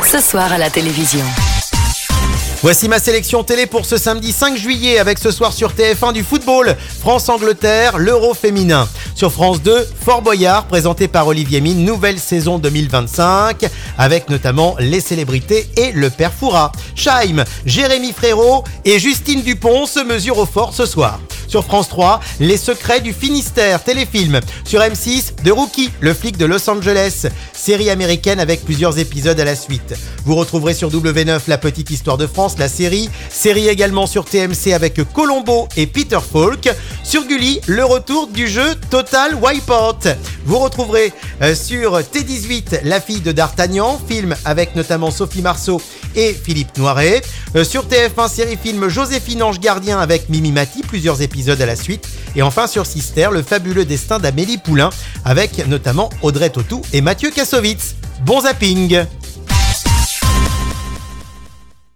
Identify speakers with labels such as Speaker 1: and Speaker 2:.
Speaker 1: ce soir à la télévision.
Speaker 2: Voici ma sélection télé pour ce samedi 5 juillet avec ce soir sur TF1 du football, France-Angleterre, l'Euro féminin. Sur France 2, Fort Boyard, présenté par Olivier Mine, nouvelle saison 2025, avec notamment les célébrités et le père Fouras. Scheim, Jérémy Frérot et Justine Dupont se mesurent au fort ce soir. Sur France 3, Les secrets du Finistère, téléfilm. Sur M6, The Rookie, le flic de Los Angeles, série américaine avec plusieurs épisodes à la suite. Vous retrouverez sur W9 La Petite Histoire de France, la série également sur TMC avec Colombo et Peter Falk. Sur Gulli, le retour du jeu Total Wipeout. Vous retrouverez sur T18 La fille de D'Artagnan, film avec notamment Sophie Marceau et Philippe Noiret. Sur TF1 série-film Joséphine Ange Gardien avec Mimi Mati, plusieurs épisodes à la suite. Et enfin sur Sister, le fabuleux destin d'Amélie Poulain avec notamment Audrey Tautou et Mathieu Kassovitz. Bon zapping!